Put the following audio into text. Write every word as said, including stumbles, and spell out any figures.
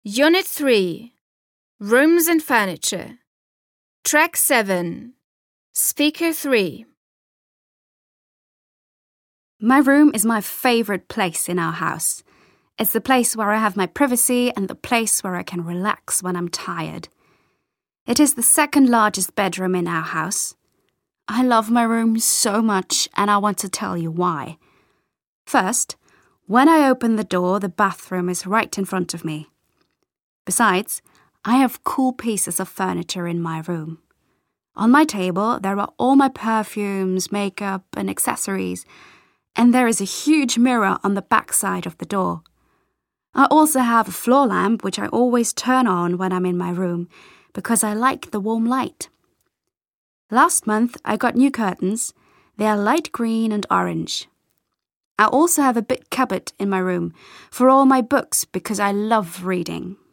Unit three, Rooms and Furniture. Track seven, Speaker three. My room is my favourite place in our house. It's the place where I have my privacy and the place where I can relax when I'm tired. It is the second largest bedroom in our house. I love my room so much and I want to tell you why. First, when I open the door, the bathroom is right in front of me. Besides, I have cool pieces of furniture in my room. On my table, there are all my perfumes, makeup, and accessories, and there is a huge mirror on the back side of the door. I also have a floor lamp which I always turn on when I'm in my room because I like the warm light. Last month, I got new curtains. They are light green and orange. I also have a big cupboard in my room for all my books because I love reading.